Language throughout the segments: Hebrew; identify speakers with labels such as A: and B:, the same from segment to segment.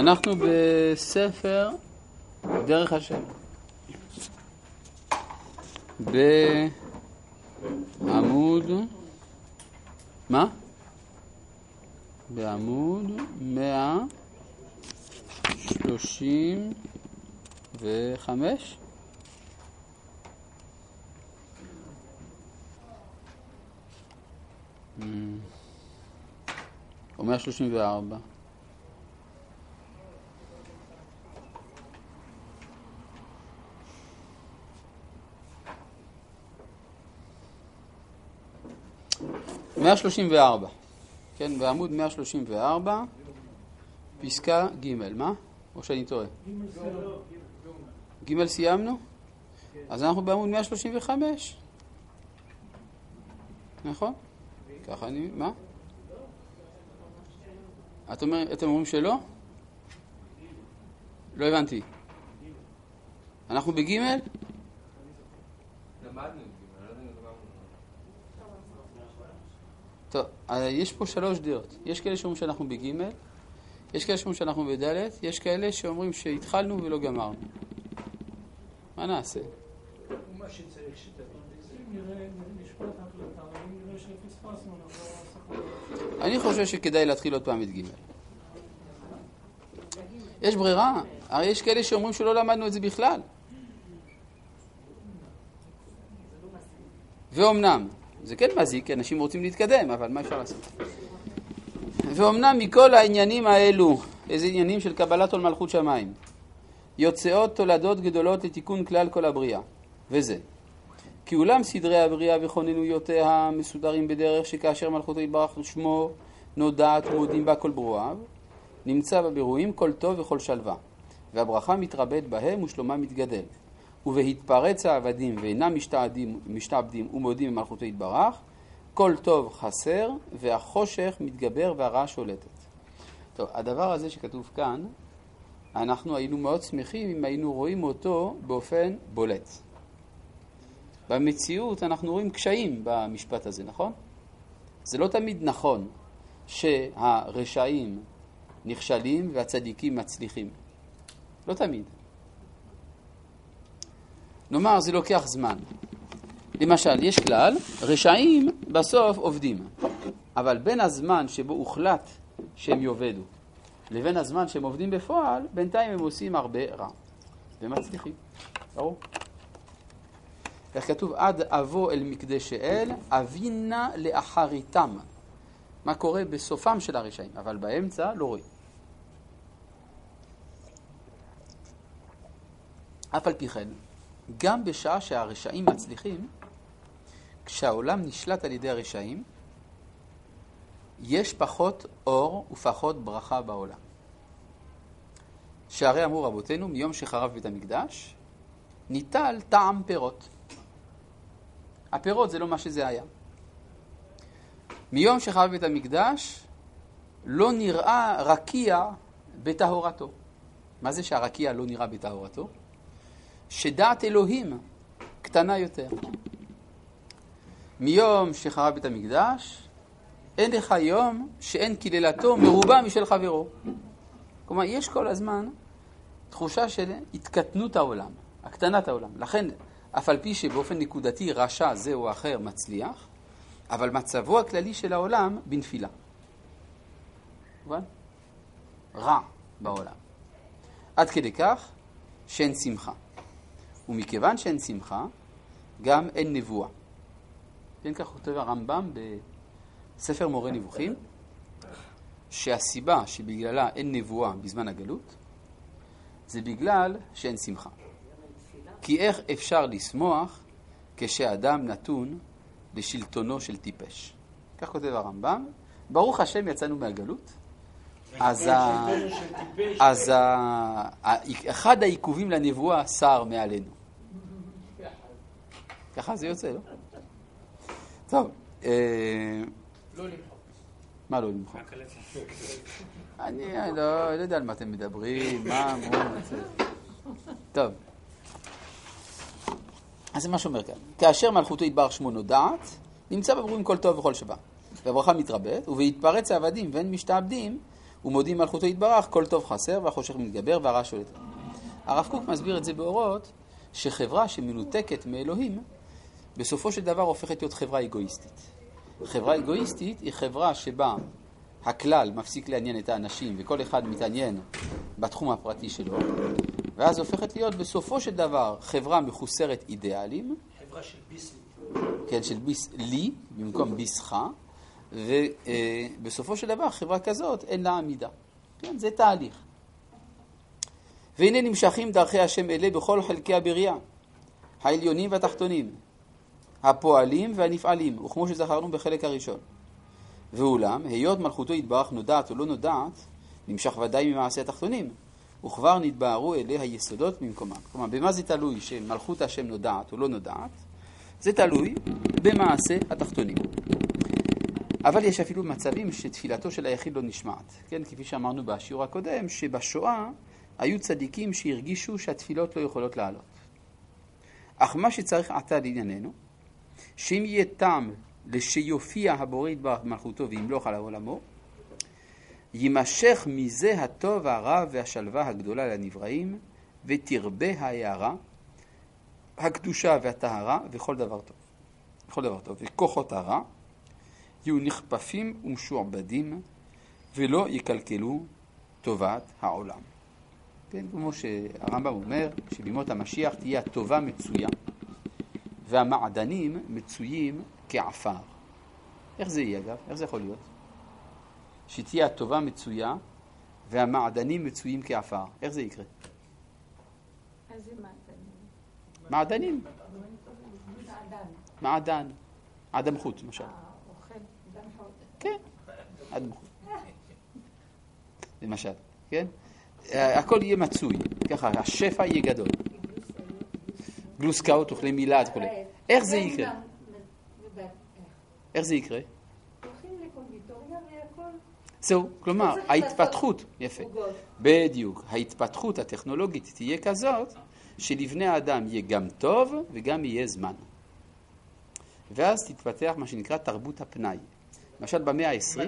A: אנחנו בספר דרך השם. בעמוד, מה? בעמוד 135. או 134. כן, בעמוד 134, פסקה ג', מה? או שאני טועה? ג' סיימנו? אז אנחנו בעמוד 135. נכון? ככה אני, מה? אתם אומרים שלא? לא הבנתי. אנחנו בג'?
B: למדנו.
A: טוב, יש פה 3 דעות. יש כאלה שאומרים שאנחנו בג', יש כאלה שאומרים שאנחנו בד', יש כאלה שאומרים שהתחלנו ולא גמרנו. מה נעשה?
C: מה שצריך שתבין, נראה משפט החלטה, אבל אם נראה שפספסנו,
A: אני חושב שכדאי להתחיל עוד פעם את ג'. יש ברירה, הרי יש כאלה שאומרים שלא למדנו את זה בכלל. ואומנם, זה כן מזיק, כי אנשים רוצים להתקדם, אבל מה אפשר לעשות? ואומנם מכל העניינים האלו, איזה עניינים של קבלת עול מלכות שמיים, יוצאות תולדות גדולות לתיקון כלל כל הבריאה, וזה. כי אולם סדרי הבריאה וכוננויותיה מסודרים בדרך שכאשר מלכותו יתברך שמו נודעת ומודים בה כל ברואיו, נמצא בבירואים כל טוב וכל שלווה, והברכה מתרבית בהם ושלומה מתגדל. ובהתפרץ העבדים ואינם משתעבדים ומודים במלכותו יתברך, כל טוב חסר והחושך מתגבר והרעה שולטת. טוב, הדבר הזה שכתוב כאן, אנחנו היינו מאוד שמחים אם היינו רואים אותו באופן בולט. במציאות אנחנו רואים קשיים במשפט הזה, נכון? זה לא תמיד נכון שהרשעים נכשלים והצדיקים מצליחים. לא תמיד. נאמר, זה לוקח זמן. למשל, יש כלל, רשעים בסוף עובדים. אבל בין הזמן שבו הוחלט שהם יובדו, לבין הזמן שהם עובדים בפועל, בינתיים הם עושים הרבה רע. ומצליחים. ברור? איך כתוב, עד אבוא אל מקדש האל, אבינה לאחריתם. מה קורה בסופם של הרשעים, אבל באמצע לא רואים. אף על פי כן, גם בשעה שהרשעים מצליחים, כשהעולם נשלט על ידי הרשעים, יש פחות אור ופחות ברכה בעולם. שהרי אמרו רבותינו, מיום שחרב בית המקדש, ניטל טעם פירות. הפירות זה לא מה שזה היה. מיום שחרב בית המקדש, לא נראה רקיע בטהורתו. מה זה שהרקיע לא נראה בטהורתו? שדעת אלוהים קטנה יותר. מיום שחרב בית המקדש, אין לך יום שאין קללתו מרובה משל חברו. כלומר, יש כל הזמן תחושה של התקטנות העולם, הקטנת העולם. לכן, אף על פי שבאופן נקודתי רשע זה או אחר מצליח, אבל מצבו הכללי של העולם בנפילה. מובן? רע בעולם. עד כדי כך שאין שמחה. ומכיוון שאין שמחה, גם אין נבואה. כן, כך כותב הרמב"ם בספר מורה נבוכים, שהסיבה שבגללה אין נבואה בזמן הגלות, זה בגלל שאין שמחה. כי איך אפשר לשמוח כשאדם נתון לשלטונו של טיפש? כך כותב הרמב"ם, ברוך השם יצאנו מהגלות, אז אחד העיכובים לנבואה שר מעלינו. ככה זה יוצא, לא? טוב.
C: לא למחוק.
A: מה לא למחוק? אני לא יודע על מה אתם מדברים, מה אמרו. טוב. אז זה מה שאומר כאן. כאשר מלכותו יתברך שמו נודעת, נמצא בברואים כל טוב וכל שווה. והברכה מתרבית, ובהתפרץ העבדים ואין משתעבדים, ומודים מלכותו יתברך, כל טוב חסר והחושך מתגבר והרע שולט. הרב קוק מסביר את זה באורות, שחברה שמנותקת מאלוהים, בסופו של דבר הופכת להיות חברה אגואיסטית. חברה אגואיסטית היא חברה שבה הכלל מפסיק לעניין את האנשים וכל אחד מתעניין בתחום הפרטי שלו, ואז הופכת להיות בסופו של דבר חברה מחוסרת אידיאלים.
C: חברה של ביס.
A: כן, של ביס לי, במקום ביסך, ובסופו של דבר חברה כזאת אין לה עמידה. כן, זה תהליך. והנה נמשכים דרכי השם אלה בכל חלקי הבריאה, העליונים והתחתונים, הפועלים והנפעלים, וכמו שזכרנו בחלק הראשון. ואולם, היות מלכותו יתברך נודעת או לא נודעת, נמשך ודאי ממעשה התחתונים, וכבר נתבהרו אלה היסודות ממקומם. כלומר, במה זה תלוי שמלכות השם נודעת או לא נודעת? זה תלוי במעשה התחתונים. אבל יש אפילו מצבים שתפילתו של היחיד לא נשמעת. כן, כפי שאמרנו בשיעור הקודם, שבשואה היו צדיקים שהרגישו שהתפילות לא יכולות לעלות. אך מה שצריך עתה לענייננו, שאם יהיה טעם לשיופיע הבורא יתברך במלכותו וימלוך על העולמו, יימשך מזה הטוב הרע והשלווה הגדולה לנבראים, ותרבה ההערה, הקדושה והטהרה וכל דבר טוב. כל דבר טוב. וכוחות הרע יהיו נכפפים ומשועבדים, ולא יקלקלו טובת העולם. כן, כמו שהרמב"ם אומר, שבימות המשיח תהיה הטובה מצויה, והמעדנים מצויים כעפר. איך זה יהיה אגב? איך זה יכול להיות? שתהיה הטובה מצויה, והמעדנים מצויים כעפר. איך זה יקרה?
B: איזה
A: מעדנים.
B: מעדנים?
A: מעדן. אדם חוט, למשל.
B: אוכל, אדם חוט.
A: כן, אדם חוט. למשל, כן? הכל יהיה מצוי, ככה, השפע יהיה גדול. גלוסקאות, אוכלי מילד, כולי. איך זה יקרה? איך זה יקרה?
B: הולכים לקונדיטוריה והכל.
A: זהו, כלומר, ההתפתחות, יפה, בדיוק, ההתפתחות הטכנולוגית תהיה כזאת, שלבני האדם יהיה גם טוב וגם יהיה זמן. ואז תתפתח מה שנקרא תרבות הפנאי. למשל במאה ה-20,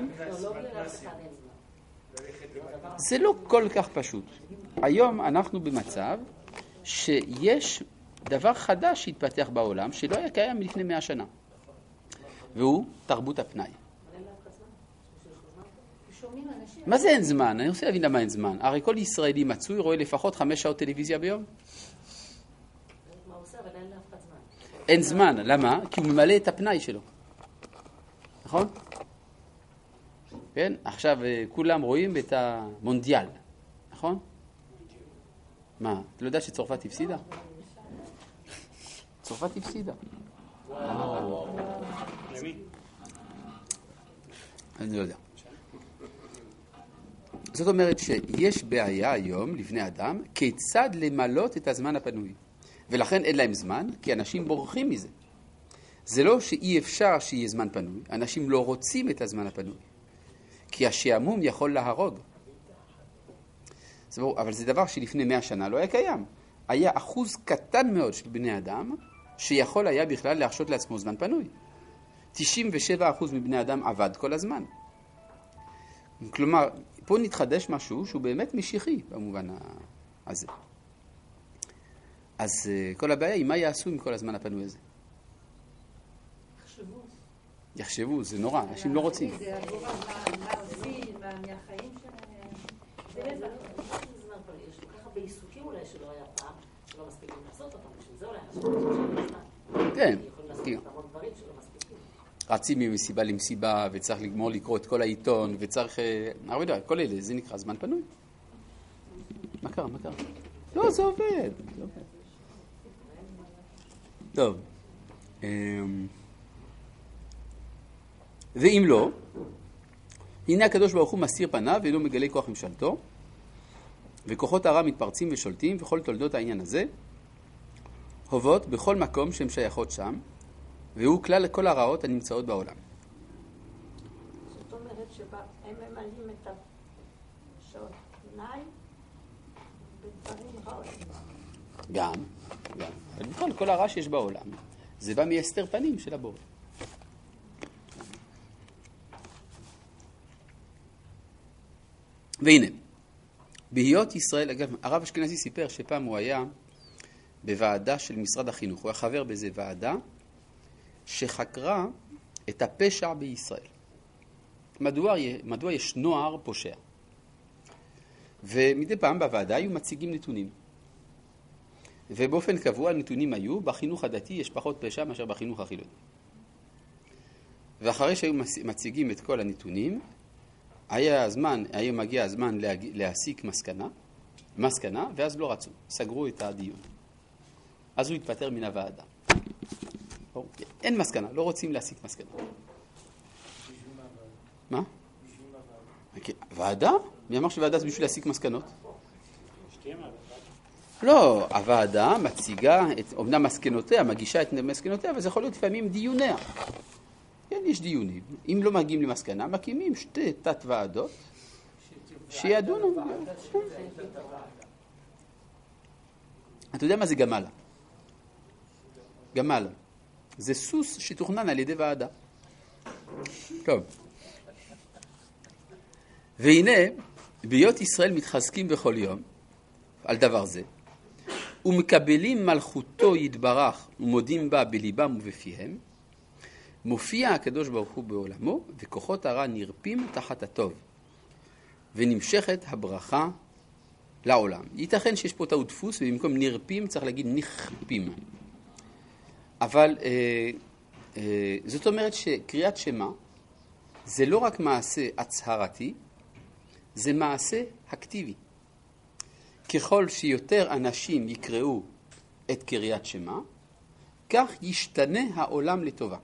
A: זה לא כל כך פשוט. היום אנחנו במצב שיש דבר חדש שהתפתח בעולם שלא היה קיים לפני 100 שנה. והוא תרבות הפנאי. מה זה אין זמן? אני רוצה להבין למה אין זמן. הרי כל ישראלי מצוי רואה לפחות 5 שעות טלוויזיה ביום. אין זמן. למה? כי הוא ממלא את הפנאי שלו. נכון? כן? עכשיו כולם רואים את המונדיאל. נכון? מה? אתה לא יודע שצרפת הפסידה? צרפת הפסידה. אני לא יודע. זאת אומרת שיש בעיה היום לבני אדם כיצד למלות את הזמן הפנוי. ולכן אין להם זמן, כי אנשים בורחים מזה. זה לא שאי אפשר שיהיה זמן פנוי, אנשים לא רוצים את הזמן הפנוי. כי השעמום יכול להרוג. אבל זה דבר שלפני 100 שנה לא היה קיים. היה אחוז קטן מאוד של בני אדם שיכול היה בכלל להרשות לעצמו זמן פנוי. 97% מבני אדם עבד כל הזמן. כלומר, פה נתחדש משהו שהוא באמת משיחי במובן הזה. אז כל הבעיה היא מה יעשו עם כל הזמן הפנוי הזה? יחשבו, זה נורא, אנשים לא רוצים.
B: זה עבור מה עושים, מהחיים שלהם. זה זמן פנוי, יש ככה בעיסוקים אולי שלא היה פעם, שלא מספיקים לעשות אותם, בשביל זה אולי אנשים
A: כן.
B: יכולים לעשות המון דברים שלא מספיקים.
A: רצים ממסיבה למסיבה, וצריך לגמור לקרוא את כל העיתון, וצריך הרבה דבר, כל אלה, זה נקרא זמן פנוי. מה קרה? לא, זה עובד. טוב. ואם לא, הנה הקדוש ברוך הוא מסיר פניו ולא מגלה כוח ממשלתו, וכוחות הרע מתפרצים ושולטים, וכל תולדות העניין הזה הוות בכל מקום שהן שייכות שם, והוא כלל לכל הרעות הנמצאות בעולם.
B: זאת אומרת שהם ממלאים את השעות פנאי בדברים רעות.
A: גם. אבל כל הרע שיש בעולם, זה בא מהסתר פנים של הבורא. והנה, בהיות ישראל, אגב, הרב אשכנזי סיפר שפעם הוא היה בוועדה של משרד החינוך, הוא היה חבר באיזה ועדה שחקרה את הפשע בישראל. מדוע יש נוער פושע? ומדי פעם בוועדה היו מציגים נתונים. ובאופן קבוע הנתונים היו, בחינוך הדתי יש פחות פשע מאשר בחינוך החילוני. ואחרי שהיו מציגים את כל הנתונים, היה מגיע הזמן להסיק מסקנה, ואז לא רצו, סגרו את הדיון. אז הוא התפטר מן הוועדה. אין מסקנה, לא רוצים להסיק מסקנה. מה? ועדה? מי אמר שוועדה זה בשביל להסיק מסקנות? לא, הוועדה מציגה, אומנם מסקנותיה, מגישה את מסקנותיה, אבל זה יכול להיות לפעמים דיוניה. כן, יש דיונים. אם לא מגיעים למסקנה, מקימים שתי תת ועדות שידונו. אתה יודע מה זה גמל? גמל. זה סוס שתוכנן על ידי ועדה. טוב. והנה, בהיות ישראל מתחזקים בכל יום על דבר זה, ומקבלים מלכותו יתברך ומודים בה בליבם ובפיהם, מופיע הקדוש ברוך הוא בעולמו, וכוחות הרע נרפים תחת הטוב, ונמשכת הברכה לעולם. ייתכן שיש פה טעות דפוס, ובמקום נרפים צריך להגיד נכפים. אבל זאת אומרת שקריאת שמע זה לא רק מעשה הצהרתי, זה מעשה אקטיבי. ככל שיותר אנשים יקראו את קריאת שמע, כך ישתנה העולם לטובה.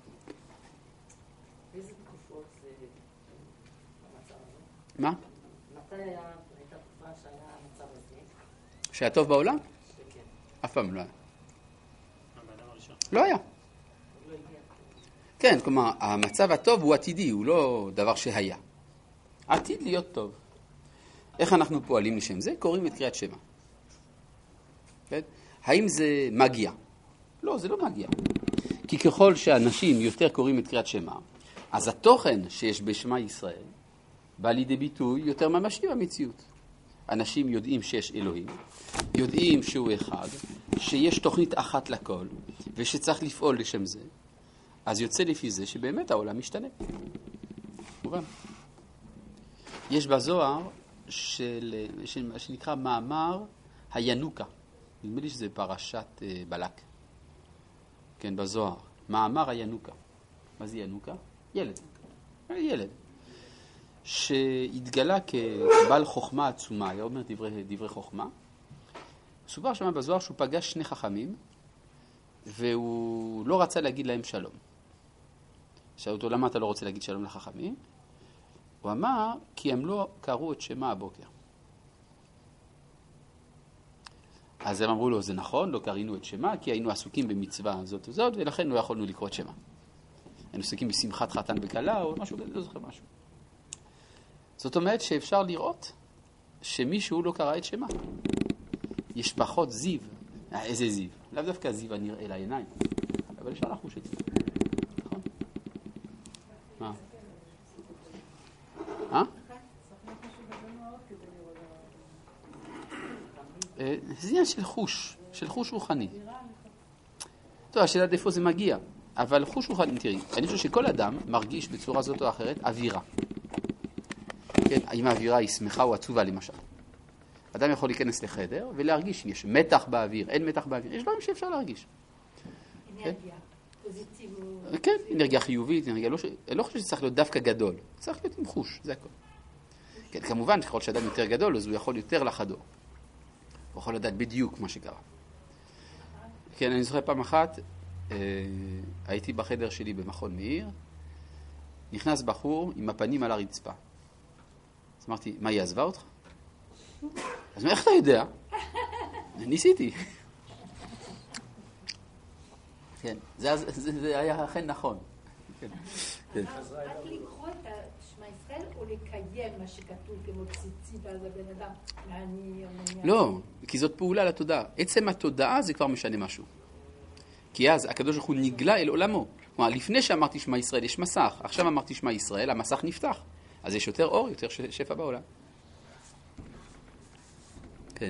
B: באיזה תקופות זה המצב הזה?
A: מה?
B: מתי הייתה תקופה שהיה המצב הזה?
A: שהיה טוב בעולם?
B: שכן.
A: אף פעם לא היה.
C: באדם הראשון.
A: לא היה.
B: לא הגיע.
A: כן, כלומר, המצב הטוב הוא עתידי, הוא לא דבר שהיה. עתיד להיות טוב. איך אנחנו פועלים לשם זה? קוראים את קריאת שמע. כן? האם זה מגיע? לא, זה לא מגיע. כי ככל שאנשים יותר קוראים את קריאת שמע, אז התוכן שיש בשמע ישראל בא לידי ביטוי יותר ממשי במציאות. אנשים יודעים שיש אלוהים, יודעים שהוא אחד, שיש תוכנית אחת לכל, ושצריך לפעול לשם זה. אז יוצא לפי זה שבאמת העולם משתנה. מובן. יש בזוהר שנקרא מאמר הינוקה. נדמה לי שזה פרשת בלק. כן, בזוהר. מאמר הינוקה. מה זה ינוקה? ילד. ילד. שהתגלה כבעל חוכמה עצומה, היה אומר דברי חוכמה. סופר שם בזוהר שהוא פגש שני חכמים, והוא לא רצה להגיד להם שלום. שאלו אותו, למה אתה לא רוצה להגיד שלום לחכמים? הוא אמר, כי הם לא קראו את שמע הבוקר. אז הם אמרו לו, זה נכון, לא קראינו את שמע, כי היינו עסוקים במצווה זאת וזאת, ולכן לא יכולנו לקרוא את שמע. היינו עסוקים בשמחת חתן וכלה, או משהו, לא זוכר משהו. זאת אומרת שאפשר לראות שמישהו לא קרא את שמע. יש פחות זיו. איזה זיו? לאו דווקא זיו הנראה לעיניים, אבל אפשר לחוש את זה. נכון? מה? זה עניין של חוש רוחני. טוב, השאלה איפה זה מגיע, אבל חוש רוחני, תראי, אני חושב שכל אדם מרגיש בצורה זאת או אחרת אווירה. כן, אם האווירה היא שמחה או עצובה למשל. אדם יכול להיכנס לחדר ולהרגיש אם יש מתח באוויר, אין מתח באוויר, יש דברים שאפשר להרגיש.
B: אנרגיה, פוזיטיביות.
A: כן, אנרגיה חיובית, אנרגיה לא חושב שצריך להיות דווקא גדול, צריך להיות עם חוש, זה הכל. כן, כמובן שככל שאדם יותר גדול, אז הוא יכול יותר לחדור. הוא יכול לדעת בדיוק מה שקרה. כן, אני זוכר פעם אחת, הייתי בחדר שלי במכון מאיר, נכנס בחור עם הפנים על הרצפה. אז אמרתי, מה, היא עזבה אותך? אז איך אתה יודע? ניסיתי. כן, זה היה אכן נכון.
B: רק לקרוא את שמע ישראל או לקיים מה שכתוב כמו ציצית על הבן אדם?
A: לא, כי זאת פעולה לתודעה. עצם התודעה זה כבר משנה משהו. כי אז הקדוש ברוך הוא נגלה אל עולמו. כלומר, לפני שאמרתי שמע ישראל יש מסך, עכשיו אמרתי שמע ישראל, המסך נפתח. אז יש יותר אור, יותר שפע בעולם. כן.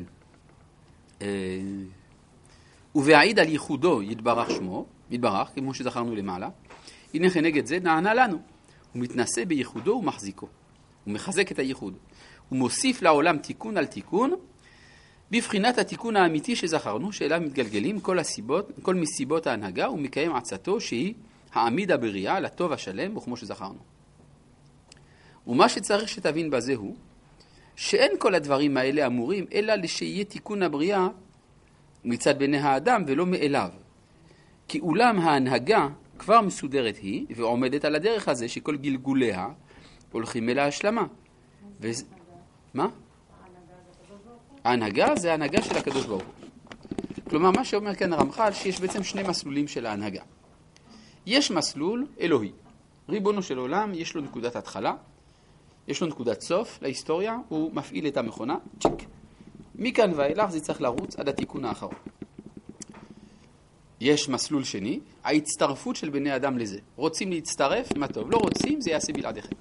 A: ובהעיד על ייחודו יתברך שמו, יתברך, כמו שזכרנו למעלה, הנה כנגד זה נענה לנו. הוא מתנשא בייחודו ומחזיקו. הוא מחזק את הייחוד. הוא מוסיף לעולם תיקון על תיקון, בבחינת התיקון האמיתי שזכרנו, שאליו מתגלגלים כל מסיבות ההנהגה, ומקיים עצתו שהיא העמיד הבריאה לטוב השלם, וכמו שזכרנו. ומה שצריך שתבין בזה הוא, שאין כל הדברים האלה אמורים, אלא לשיהיה תיקון הבריאה מצד בני האדם ולא מאליו. כי אולם ההנהגה כבר מסודרת היא, ועומדת על הדרך הזה שכל גלגוליה הולכים אל ההשלמה. מה? ההנהגה זה ההנהגה של הקדוש ברוך הוא. כלומר, מה שאומר כאן רמח"ל, שיש בעצם שני מסלולים של ההנהגה. יש מסלול אלוהי. ריבונו של עולם, יש לו נקודת התחלה, יש לו נקודת סוף להיסטוריה, הוא מפעיל את המכונה, צ'יק. מכאן ואילך זה צריך לרוץ עד התיקון האחרון. יש מסלול שני, ההצטרפות של בני אדם לזה. רוצים להצטרף, מה טוב. לא רוצים, זה יעשה בלעדיכם.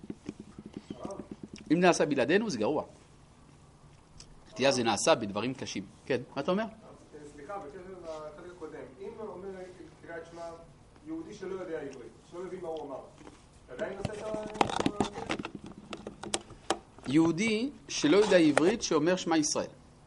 A: אם נעשה בלעדינו, זה גרוע. תהיה זה נעשה בדברים קשים. כן, מה אתה אומר?
D: סליחה, בקשר לחלק הקודם. אם אומר קריאת שמע יהודי שלא יודע עברית, שלא מבין מה הוא אמר, עדיין נעשה את
A: יהודי שלא יודע עברית שאומר שמע ישראל.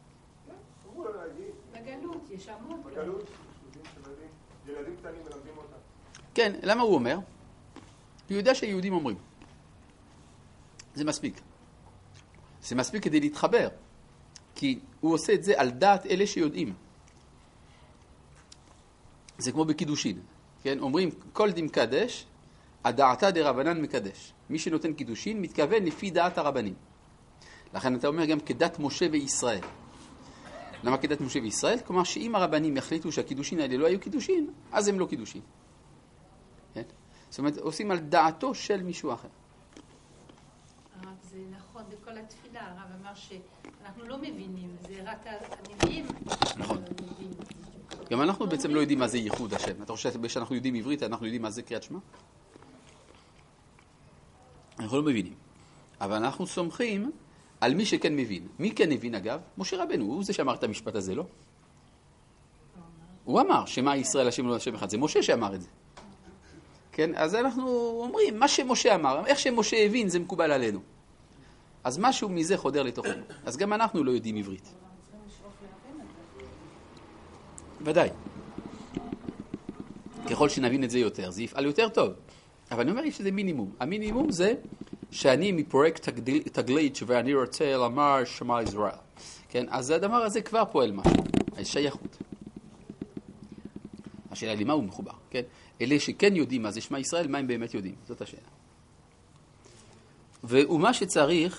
B: בגלות, יש המון.
D: בגלות, ילדים קטנים מלמדים אותם.
A: כן, למה הוא אומר? הוא יודע שיהודים אומרים. זה מספיק. זה מספיק כדי להתחבר. כי הוא עושה את זה על דעת אלה שיודעים. זה כמו בקידושין. כן? אומרים, כל דים קדש, הדעתה דרבנן מקדש. מי שנותן קידושין מתכוון לפי דעת הרבנים. לכן אתה אומר גם כדת משה וישראל. למה כדת משה וישראל? כלומר שאם הרבנים יחליטו שהקידושין האלה לא היו קידושין, אז הם לא קידושין. כן? זאת אומרת, עושים על דעתו של מישהו אחר.
B: הרב, זה נכון, בכל התפילה הרב אמר שאנחנו לא מבינים, זה רק הנביאים.
A: נכון. גם אנחנו בעצם לא יודעים מה זה ייחוד השם. אתה חושב שאנחנו יודעים עברית, אנחנו יודעים מה זה קריאת שמע? אנחנו לא מבינים. אבל אנחנו סומכים על מי שכן מבין. מי כן מבין אגב? משה רבנו, הוא זה שאמר את המשפט הזה, לא? הוא אמר שמה ישראל השם לא השם אחד. זה משה שאמר את זה. כן? אז אנחנו אומרים, מה שמשה אמר, איך שמשה הבין, זה מקובל עלינו. אז משהו מזה חודר לתוכנו. אז גם אנחנו לא יודעים עברית. ודאי. ככל שנבין את זה יותר, זה יפעל יותר טוב. אבל אני אומר לי שזה מינימום. המינימום זה שאני מפרויקט תגלית ואני רוצה לומר שמע ישראל. כן? אז הדבר הזה כבר פועל משהו. השייכות. השאלה היא למה הוא מחובר. כן? אלה שכן יודעים מה זה שמע ישראל, מה הם באמת יודעים? זאת השאלה. ומה שצריך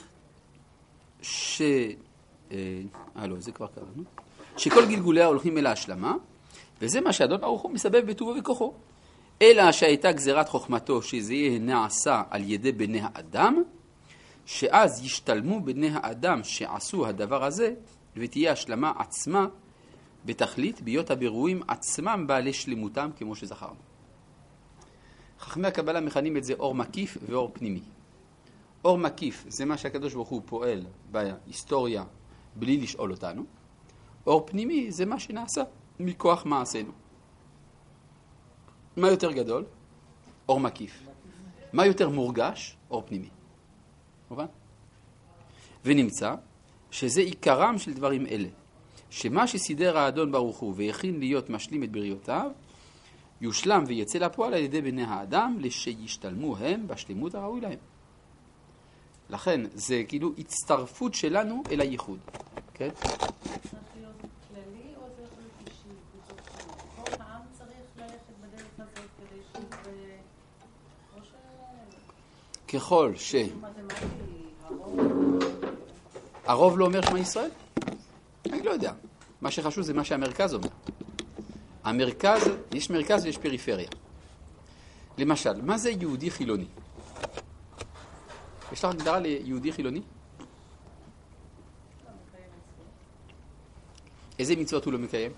A: זה כבר קראנו. שכל גלגוליה הולכים אל ההשלמה, וזה מה שאדון ברוך הוא מסבב בטובו וכוחו. אלא שהייתה גזירת חוכמתו שזה יהיה נעשה על ידי בני האדם, שאז ישתלמו בני האדם שעשו הדבר הזה, ותהיה השלמה עצמה בתכלית, ביות הבירואים עצמם בעלי שלמותם כמו שזכרנו. חכמי הקבלה מכנים את זה אור מקיף ואור פנימי. אור מקיף זה מה שהקדוש ברוך הוא פועל בהיסטוריה בלי לשאול אותנו. אור פנימי זה מה שנעשה מכוח מעשינו. מה יותר גדול? אור מקיף. מה יותר מורגש? אור פנימי. מובן? ונמצא שזה עיקרם של דברים אלה. שמה שסידר האדון ברוך הוא והכין להיות משלים את בריאותיו, יושלם ויצא לפועל על ידי בני האדם לשישתלמו הם בשלמות הראוי להם. לכן זה כאילו הצטרפות שלנו אל הייחוד. כן?
E: צריך להיות כללי או זה יכול להיות אישי? כל העם צריך ללכת בדרך הזאת כדי
A: ככל ש... הרוב לא אומר שמע ישראל? אני לא יודע. מה שחשוב זה מה שהמרכז אומר. המרכז, יש מרכז ויש פריפריה. למשל, מה זה יהודי חילוני? יש לך הגדרה ליהודי חילוני? איזה מצוות הוא לא מקיים?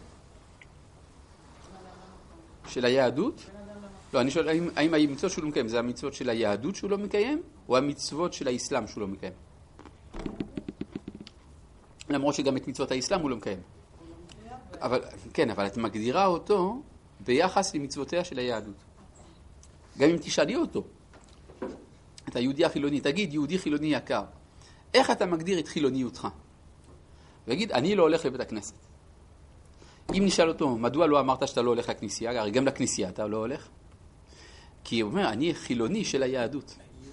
A: של היהדות? לא, אני שואל, האם המצוות שהוא לא מקיים, זה המצוות של היהדות שהוא לא מקיים, או המצוות של האסלאם שהוא לא מקיים? למרות שגם את מצוות האסלאם הוא לא מקיים. אבל, כן, אבל את מגדירה אותו ביחס למצוותיה של היהדות. גם אם תשאלי אותו, את היהודי החילוני, תגיד, יהודי חילוני יקר, איך אתה מגדיר את חילוניותך? ויגיד, אני לא הולך לבית הכנסת. אם נשאל אותו, מדוע לא אמרת שאתה לא הולך לכנסייה? הרי גם לכנסייה אתה לא הולך. כי הוא אומר, אני חילוני של היהדות.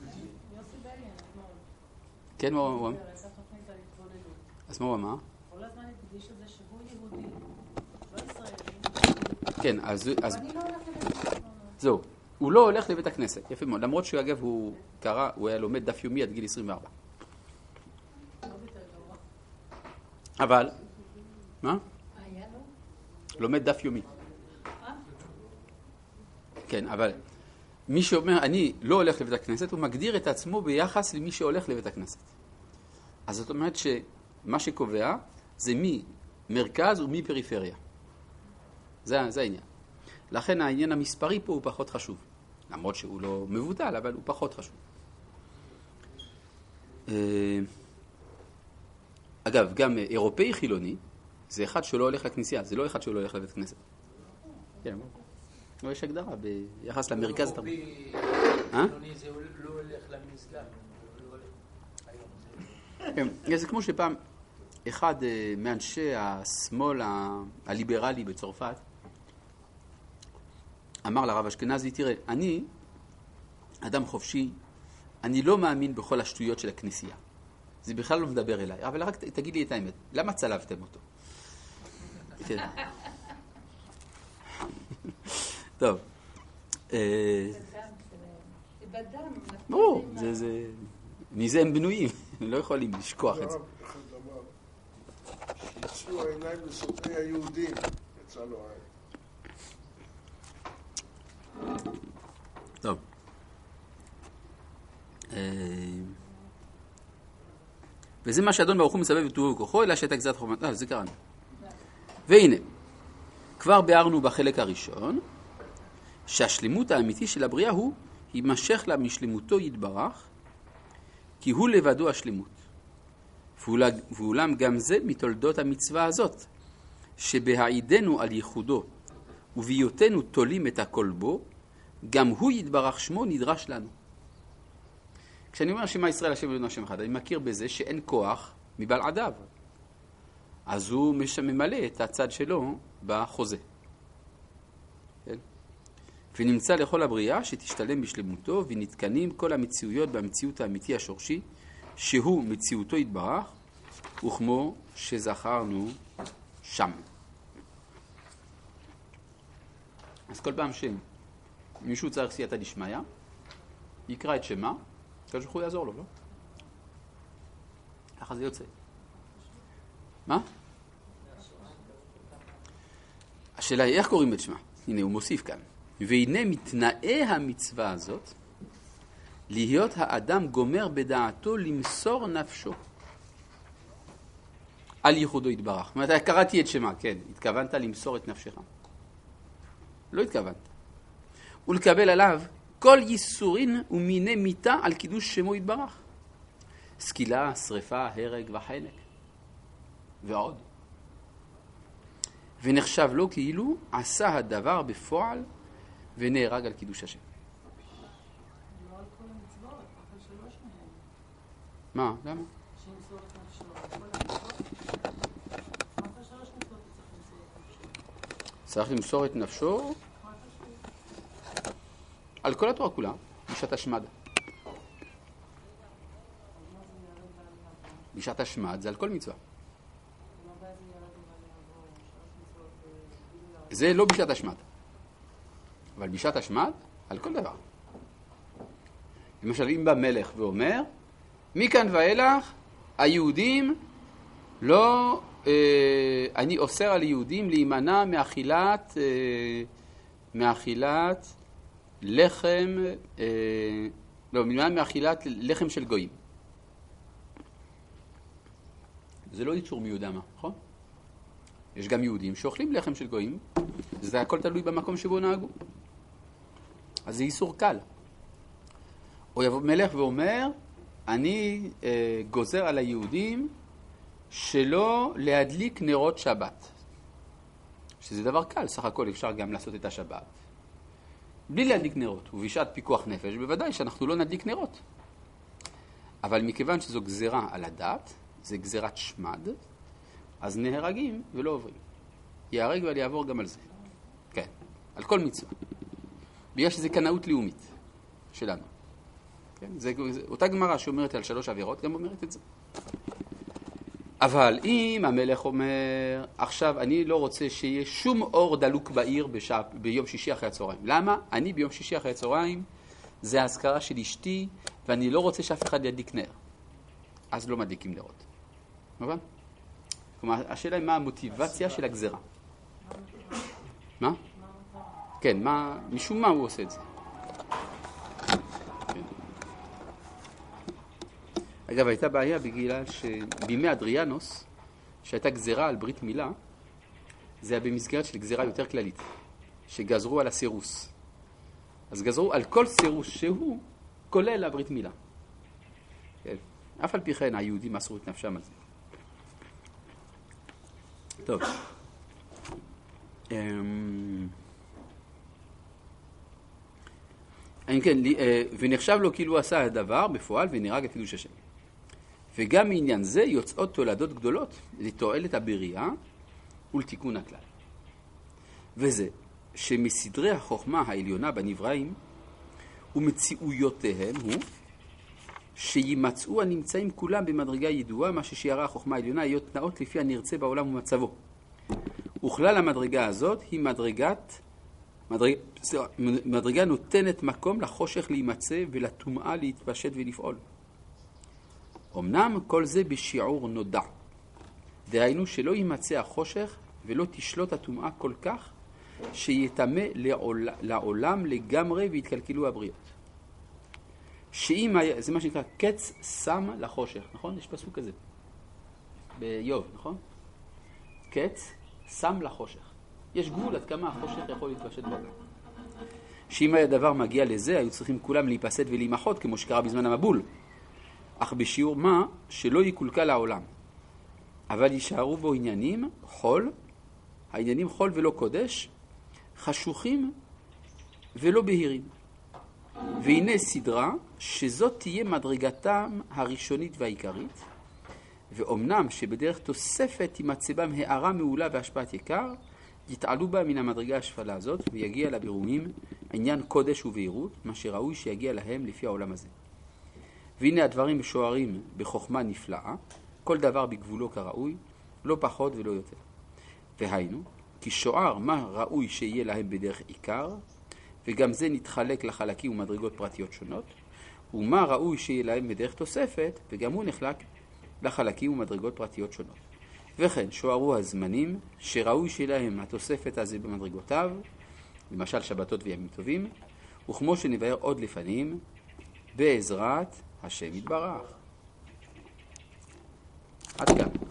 A: כן, מה הוא אמר? אז מה הוא אמר?
E: כל הזמן הקדיש את זה שהוא יהודי, לא ישראלי.
A: כן, אז...
E: אני לא הולכת לבית.
A: זהו, הוא לא הולך לבית הכנסת, יפה מאוד. למרות שהוא, אגב, הוא היה לומד דף יומי עד גיל 24. אבל, מה?
B: היה לו?
A: לומד דף יומי. כן, אבל מי שאומר, אני לא הולך לבית הכנסת, הוא מגדיר את עצמו ביחס למי שהולך לבית הכנסת. אז זאת אומרת שמה שקובע זה מי מרכז ומי פריפריה. זה העניין. לכן העניין המספרי פה הוא פחות חשוב. למרות שהוא לא מבוטל, אבל הוא פחות חשוב. אגב, גם אירופאי חילוני, זה אחד שלא הולך לכנסייה, זה לא אחד שלא הולך לבית כנסת. כן, לא יש הגדרה ביחס למרכז.
F: אירופאי חילוני זה לא הולך למסגד.
A: זה כמו שפעם אחד מאנשי השמאל הליברלי בצרפת אמר לרב אשכנזי, תראה, אני אדם חופשי, אני לא מאמין בכל השטויות של הכנסייה. זה בכלל לא מדבר אליי, אבל רק תגיד לי את האמת, למה צלבתם אותו? טוב. ברור, מזה הם בנויים, הם לא יכולים לשכוח את זה.
G: שיצאו העיניים לסוטי היהודים, יצא לו העין.
A: טוב. וזה מה שאדון ברוך הוא מסבב בטובו ובכוחו, אלא שהייתה גזרת חוכמתו, זה קראנו. והנה, כבר ביארנו בחלק הראשון, שהשלמות האמיתי של הבריאה הוא יימשך לה משלמותו יתברך, כי הוא לבדו השלמות. ואולם גם זה מתולדות המצווה הזאת, שבהעידנו על ייחודו ובהיותנו תולים את הכל בו, גם הוא יתברך שמו נדרש לנו. כשאני אומר שמה ישראל השם אלוהינו השם אחד, אני מכיר בזה שאין כוח מבלעדיו. אז הוא ממלא את הצד שלו בחוזה. כן? ונמצא לכל הבריאה שתשתלם בשלמותו, ונתקנים כל המציאויות במציאות האמיתי השורשי, שהוא מציאותו יתברך, וכמו שזכרנו שם. אז כל פעם שמישהו צריך סייעתא דשמיא, יקרא את שמה, כדי שהוא יעזור לו, לא? ככה זה יוצא. מה? השאלה היא איך קוראים את שמה? הנה הוא מוסיף כאן. והנה מתנאי המצווה הזאת, להיות האדם גומר בדעתו למסור נפשו על ייחודו יתברך. זאת אומרת, קראתי את שמה, כן, התכוונת למסור את נפשך. לא התכוונת. ולקבל עליו כל ייסורין ומיני מיתה על קידוש שמו יתברך. סקילה, שריפה, הרג וחנק. ועוד. ונחשב לו כאילו עשה הדבר בפועל ונהרג על קידוש השם.
E: לא על כל המצוות, רק על 3 מהם.
A: מה? למה?
E: שימסור את נפשו. כל המצוות. רק על 3 מצוות צריך למסור את נפשו.
A: צריך למסור את נפשו על כל התורה כולה, בשעת השמד. בשעת השמד זה על כל מצווה. זה לא בשעת השמד. אבל בשעת השמד, על כל דבר. למשל, אם בא מלך ואומר, מכאן ואילך, היהודים לא, אני אוסר על יהודים להימנע מאכילת לחם, מאכילת לחם של גויים. זה לא איסור מי יודע מה, נכון? יש גם יהודים שאוכלים לחם של גויים, זה הכל תלוי במקום שבו נהגו. אז זה איסור קל. או יבוא מלך ואומר, אני גוזר על היהודים שלא להדליק נרות שבת. שזה דבר קל, סך הכל אפשר גם לעשות את השבת. בלי להדליק נרות, ובשעת פיקוח נפש, בוודאי שאנחנו לא נדליק נרות. אבל מכיוון שזו גזרה על הדת, זה גזרת שמד, אז נהרגים ולא עוברים. יהרג ואל יעבור גם על זה. כן, על כל מצווה. בגלל שזה קנאות לאומית שלנו. כן? זה אותה גמרא שאומרת על 3 עבירות, גם אומרת את זה. אבל אם המלך אומר, עכשיו אני לא רוצה שיהיה שום אור דלוק בעיר ביום שישי אחרי הצהריים. למה? אני ביום שישי אחרי הצהריים, זה ההזכרה של אשתי, ואני לא רוצה שאף אחד ידליק נר. אז לא מדליקים נרות. מובן? כלומר, השאלה היא מה המוטיבציה של הגזרה. מה? כן, משום מה הוא עושה את זה. אגב, הייתה בעיה בגלל שבימי אדריאנוס, שהייתה גזרה על ברית מילה, זה היה במסגרת של גזרה יותר כללית, שגזרו על הסירוס. אז גזרו על כל סירוס שהוא, כולל הברית מילה. כן. אף על פי כן היהודים מסרו את נפשם על זה. טוב. כן, ונחשב לו כאילו עשה הדבר בפועל ונהרג את קידוש השם. וגם מעניין זה יוצאות תולדות גדולות לתועלת הבריאה ולתיקון הכלל. וזה שמסדרי החוכמה העליונה בנבראים ומציאויותיהם הוא שימצאו הנמצאים כולם במדרגה ידועה, מה ששיערה החוכמה העליונה להיות תנאות לפי הנרצה בעולם ומצבו. וכלל המדרגה הזאת היא מדרגה נותנת מקום לחושך להימצא ולטומאה להתפשט ולפעול. אמנם כל זה בשיעור נודע. דהיינו שלא יימצא החושך ולא תשלוט הטומאה כל כך שיתמה לעולם לגמרי והתקלקלו הבריות. שאם זה מה שנקרא קץ שם לחושך, נכון? יש פסוק כזה באיוב, נכון? קץ שם לחושך. יש גבול עד כמה החושך יכול להתפשט בעולם. שאם הדבר מגיע לזה, היו צריכים כולם להיפסד ולהימחות, כמו שקרה בזמן המבול. אך בשיעור מה שלא יקולקל לעולם. אבל יישארו בו עניינים חול, העניינים חול ולא קודש, חשוכים ולא בהירים. והנה סדרה שזאת תהיה מדרגתם הראשונית והעיקרית, ואומנם שבדרך תוספת תימצא בם הערה מעולה והשפעת יקר, יתעלו בה מן המדרגה השפלה הזאת ויגיע לבירומים עניין קודש ובהירות, מה שראוי שיגיע להם לפי העולם הזה. והנה הדברים משוערים בחוכמה נפלאה, כל דבר בגבולו כראוי, לא פחות ולא יותר. והיינו, כי שוער מה ראוי שיהיה להם בדרך עיקר, וגם זה נתחלק לחלקים ומדרגות פרטיות שונות, ומה ראוי שיהיה להם בדרך תוספת, וגם הוא נחלק לחלקים ומדרגות פרטיות שונות. וכן, שוערו הזמנים שראוי שיהיה להם התוספת הזה במדרגותיו, למשל שבתות וימים טובים, וכמו שנבהר עוד לפנים, בעזרת השם יתברך. עד כאן.